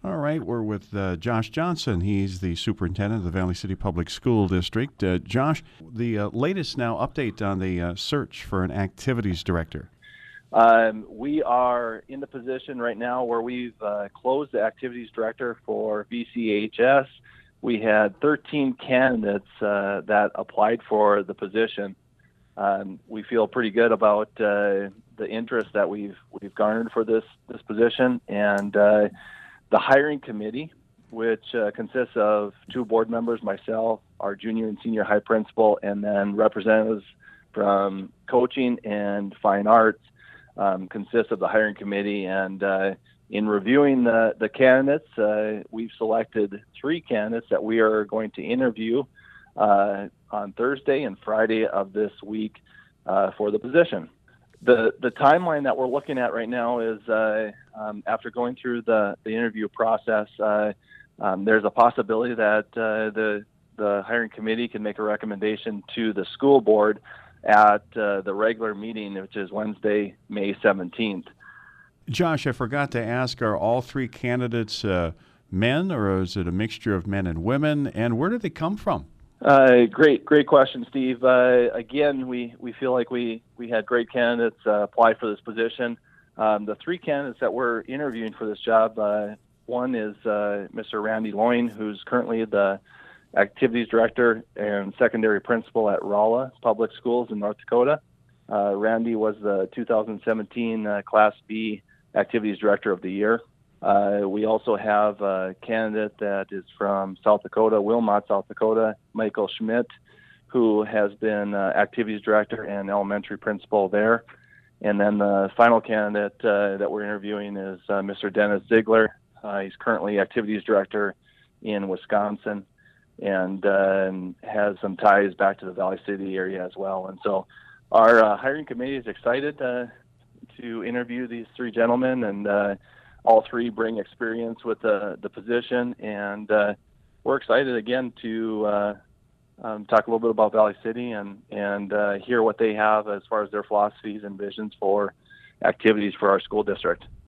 All right, we're with Josh Johnson. He's the superintendent of the Valley City Public School District. Josh, the latest now update on the search for an activities director. We are in the position right now where we've closed the activities director for VCHS. We had 13 candidates that applied for the position. We feel pretty good about the interest that we've garnered for this position, and the hiring committee, which consists of 2 board members, myself, our junior and senior high principal, and then representatives from coaching and fine arts, consists of the hiring committee. And in reviewing the candidates, we've selected 3 candidates that we are going to interview on Thursday and Friday of this week for the position. The timeline that we're looking at right now is after going through the interview process, there's a possibility that the hiring committee can make a recommendation to the school board at the regular meeting, which is Wednesday, May 17th. Josh, I forgot to ask, are all 3 candidates men, or is it a mixture of men and women, and where do they come from? Great question, Steve. Again, we feel like we had great candidates apply for this position. The 3 candidates that we're interviewing for this job, one is Mr. Randy Loyne, who's currently the activities director and secondary principal at Rolla Public Schools in North Dakota. Randy was the 2017 Class B activities director of the year. We also have a candidate that is from South Dakota, Wilmot, South Dakota, Michael Schmidt, who has been activities director and elementary principal there. And then the final candidate that we're interviewing is Mr. Dennis Ziegler. He's currently activities director in Wisconsin and has some ties back to the Valley City area as well. And so our hiring committee is excited to interview these 3 gentlemen, and all 3 bring experience with the position, and we're excited again to talk a little bit about Valley City and hear what they have as far as their philosophies and visions for activities for our school district.